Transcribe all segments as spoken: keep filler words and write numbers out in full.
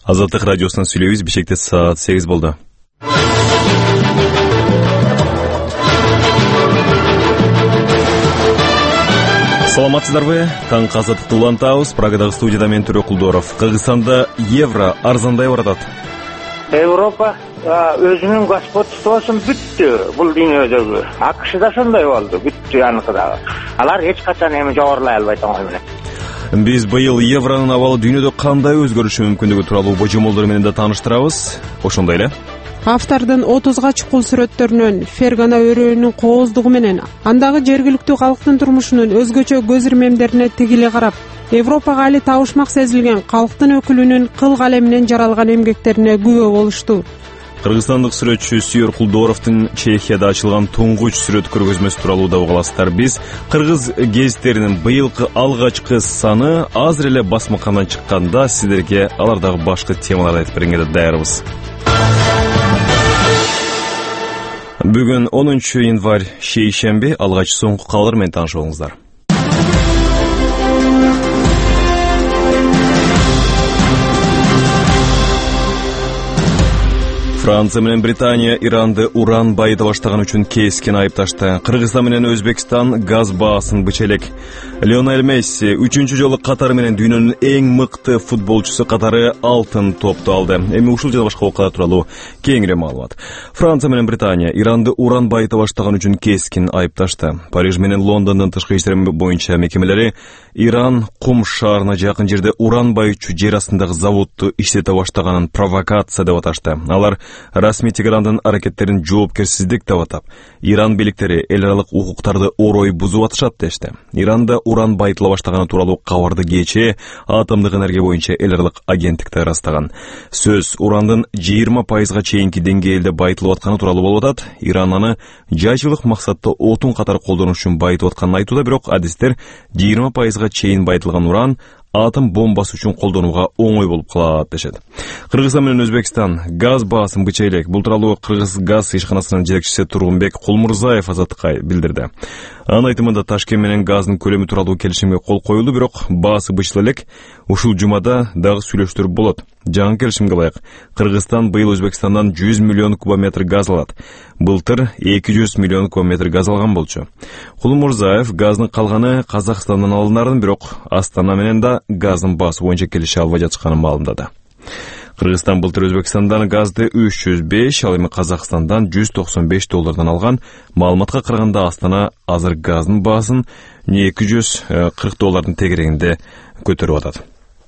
Азаттык радиосунан сүйлөйбүз. Бишкекте саат сегиз болду. Саламатсыздарбы? Таң Азаттыкты улантабыз. Прагадагы студияда мен Төрө Кулдоров. Кыргызстанда евро арзандай баратат. Европа өзүнүн господствосун бүттү бул дүйнөдөгү. АКШ да ошондой болду, бүттү аныкыдагы. Алар эч качан эми жогорулай албайт оңой менен. Биз быйыл евронун абалы дүйнөдө кандай өзгөрүшү мүмкүндүгү тууралуу божомолдор менен да тааныштырабыз. Ошондой эле автордун отузга чукул сүрөттөрүнөн Фергана өрөөнүн кооздугу менен андагы жергиликтүү калктын турмушунун өзгөчө көз ирмемдерине тигиле карап, Европага али табышмак сезилген калктын өкүлүнүн кыл калеминен жаралган эмгектерине күбө болушту. Кыргызстандык сүрөтчү Сүйөр Кулдоровдун Чехияда ачылган туңгуч сүрөт көргөзмөсү тууралуу да угаласыздар. Биз кыргыз гезиттеринин быйылкы алгачкы саны азыр эле басмакандан чыкканда сиздерге алардагы башкы темаларды айтып берүүгө даярбыз. Бүгүн онунчу январь шейшемби, алгач соңку кабарлар менен таанышып алыңыздар. Франция менен Британия Иранды уран байыта баштаган үчүн кескен айыпташты. Кыргызстан менен Өзбекстан газ баасын бычелек. Лионель Месси үчүнчү жолу катары менен дүйнөнүн эң мыкты футболчусу катары алтын топту алды. Эми ушул жана башка окуялар тууралуу кеңири маалымат. Франция менен Британия Иранды уран байыта баштаган үчүн кескен айыпташты. Париж менен Лондондун тышкы иштер боюнча мекемелери Иран Кум шаарына жакын жерде уран байытчу жер астындагы заводду иштете баштаганын провокация деп аташты. Алар расмий Тегерандын аракеттерин жоопкерсиздик деп атап, Иран бийликтери эл аралык укуктарды орой бузуп атышат дешти. Иранда уран байытыла баштаганы тууралуу кабарды кечээ атомдук энергия боюнча эл аралык агенттикте ырастаган. Сөз урандын жыйырма пайызга чейинки деңгээлде байытылып атканы тууралуу болуп атат. Иран аны жайчылык максатта отун катары колдонуш үчүн байытып атканын айтууда, бирок адистер жыйырма пайызга чейин байытылган уран атом бомбасы үчүн колдонууга оңой болуп калат дешет. Кыргызстан менен Өзбекстан газ баасын бычайлек. Бул тууралуу Кыргыз газ ишканасынын жетекчиси Тургунбек Кулмурзаев Азаттыкка билдирди. Анын айтымында Ташкент менен газдын көлөмү тууралуу келишимге кол коюлду, бирок баасы бычыла элек. Ушул жумада дагы сүйлөштүр болот. Жаңы келишимге ылайык Кыргызстан быйыл Өзбекстандан жүз миллион кубометр газ алат. Былтыр эки жүз миллион кубометр газ алган болчу. Кулмурзаев газдын калганы Казакстандан алынарын, бирок Астана менен да газдын баасы боюнча келише албай жатышканын маалымдады. Кыргызстан былтыр Өзбекстандан газды үч жүз беш, ал эми Казакстандан жүз токсон беш доллардан алган. Маалыматка караганда Астана азыр газдын баасын эки жүз кырк доллардын тегерегинде көтөрүп атат.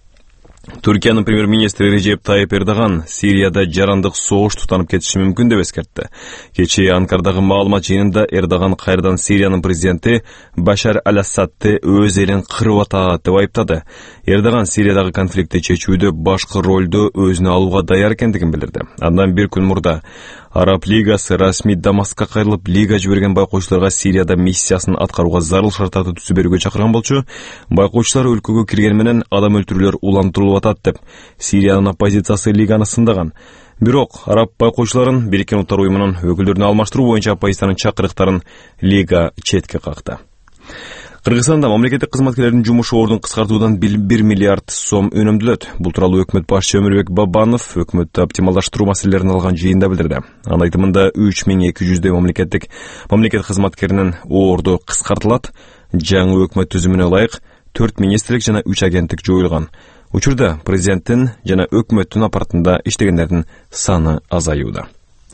Түркиянын премьер-министри Режеп Тайып Эрдоган Сирияда жарандык согуш тутанып кетиши мүмкүн деп эскертти. Кечээ Анкардагы маалымат жыйынында Эрдоган кайрадан Сириянын президенти Башар аль-Асадты өз элин кырып атат деп айыптады. Эрдоган Сириядагы конфликтти чечүүдө башкы ролду өзүнө алууга даяр экендигин билдирди. Андан бир күн мурда Араб лигасы расмий Дамаскка кайрылып, лига жиберген байкоочуларга Сирияда миссиясын аткарууга зарыл шарттарды түзүп берүүгө чакырган болчу. Байкоочулар өлкөгө кирген менен адам өлтүрүүлөр улантырылып атат деп Сириянын оппозициясы лиганы сындаган. Бирок араб байкоочуларын Бириккен Улуттар уюмунун өкүлдөрүнө алмаштыруу боюнча оппозициянын чакырыктарын лига четке какты. Кыргызстанда мамлекеттик кызматкерлердин жумуш ордун кыскартуудан бир миллиард сом өнөмдөлөт. Бул тууралуу өкмөт башчысы Өмүрбек Бабанов өкмөттү оптималдаштыруу маселелерин алган жыйында билдирди. Анын айтымында үч миң эки жүздөй мамлекеттик мамлекет кызматкеринин орду кыскартылат. Жаңы өкмөт түзүмүнө ылайык төрт министрлик жана үч агенттик жоюлган. Учурда президенттин жана өкмөттүн аппаратында иштегендердин саны азаюуда.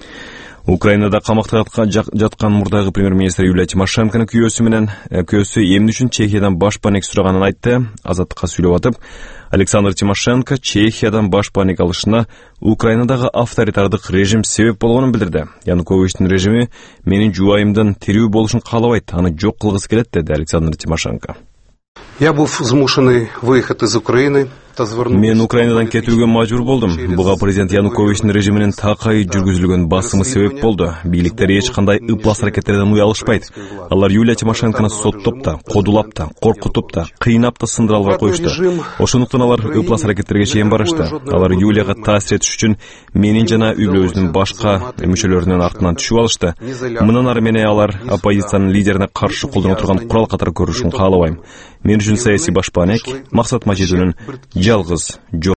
Украинада камакта жаткан мурдагы премьер-министр Юлия Тимошенконун күйөөсү менен күйөөсү эмне үчүн Чехиядан баш паник сураганын айтты. Азаттыкка сүйлөп атып, Александр Тимошенко Чехиядан баш паник алышына Украинадагы авторитардык режим себеп болгонун билдирди. Януковичтин режими менин жубайымдын тирүү болушун каалабайт, аны жок кылгысы келет, деди Александр Тимошенко. Я был змушенный выход из Украины. Мен Украинадан кетүүгө мажбур болдум. Буга президент Януковичтин режиминин такай жүргүзүлгөн басымы себеп болду. Бийликтер эч кандай ыплас аракеттерден уя алышпайт. Алар Юлия Тимошенкону соттоп да, кодулап да, коркутуп да, кыйнап да сындыра албай коюшту. Ошондуктан алар ыплас аракеттерге чейин барышты. Алар Юлияга таасир этиш үчүн менин жана үй бүлөбүздүн башка мүчөлөрүнүн артынан түшүп алышты. Мындан ары менен алар оппозициянын лидерине каршы колдоно турган курал катары көрүшүн каалабайм. Мен үчүн саясий башпаанек Максат Мажидовдун жалгыз жол.